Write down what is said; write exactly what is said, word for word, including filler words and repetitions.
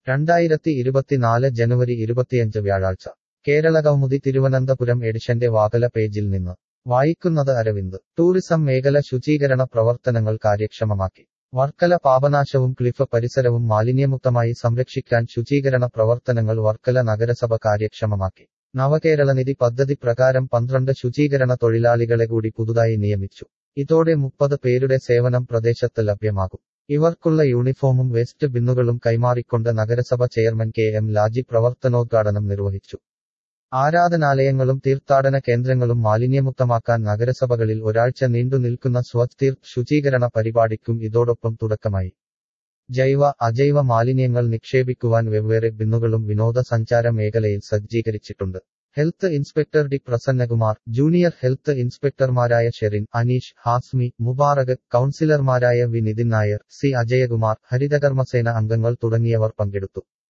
രണ്ടായിരത്തി ഇരുപത്തിനാല് ജനുവരി ഇരുപത്തിയഞ്ച് വ്യാഴാഴ്ച കേരളകൗമുദി തിരുവനന്തപുരം എഡിഷന്റെ വാകല പേജിൽ നിന്ന് വായിക്കുന്നത് അരവിന്ദ്. ടൂറിസം മേഖല ശുചീകരണ പ്രവർത്തനങ്ങൾ കാര്യക്ഷമമാക്കി. വർക്കല. പാപനാശവും ക്ലിഫ് പരിസരവും മാലിന്യമുക്തമായി സംരക്ഷിക്കാൻ ശുചീകരണ പ്രവർത്തനങ്ങൾ വർക്കല നഗരസഭ കാര്യക്ഷമമാക്കി. നവകേരളനിധി പദ്ധതി പ്രകാരം പന്ത്രണ്ട് ശുചീകരണ തൊഴിലാളികളെ കൂടി പുതുതായി നിയമിച്ചു. ഇതോടെ മുപ്പത് പേരുടെ സേവനം പ്രദേശത്ത് ലഭ്യമാകും. ഇവർക്കുള്ള യൂണിഫോമും വേസ്റ്റ് ബിന്നുകളും കൈമാറിക്കൊണ്ട് നഗരസഭ ചെയർമാൻ കെ എം ലാജി പ്രവർത്തനോദ്ഘാടനം നിർവഹിച്ചു. ആരാധനാലയങ്ങളും തീർത്ഥാടന കേന്ദ്രങ്ങളും മാലിന്യമുക്തമാക്കാൻ നഗരസഭകളിൽ ഒരാഴ്ച നീണ്ടു നിൽക്കുന്ന സ്വച്ഛ് തീർത്ത് ശുചീകരണ പരിപാടിക്കും ഇതോടൊപ്പം തുടക്കമായി. ജൈവ അജൈവ മാലിന്യങ്ങൾ നിക്ഷേപിക്കുവാൻ വെവ്വേറെ ബിന്നുകളും വിനോദസഞ്ചാര മേഖലയിൽ സജ്ജീകരിച്ചിട്ടുണ്ട്. Health inspector D Prasannakumar, junior health ഇൻസ്പെക്ടർമാരായ ഷെറിൻ, അനീഷ്, ഹാസ്മി, മുബാറക്, കൗൺസിലർമാരായ വി നിതിൻ നായർ, സി അജയകുമാർ, ഹരിതകർമ്മസേന അംഗങ്ങൾ തുടങ്ങിയവർ പങ്കെടുത്തു.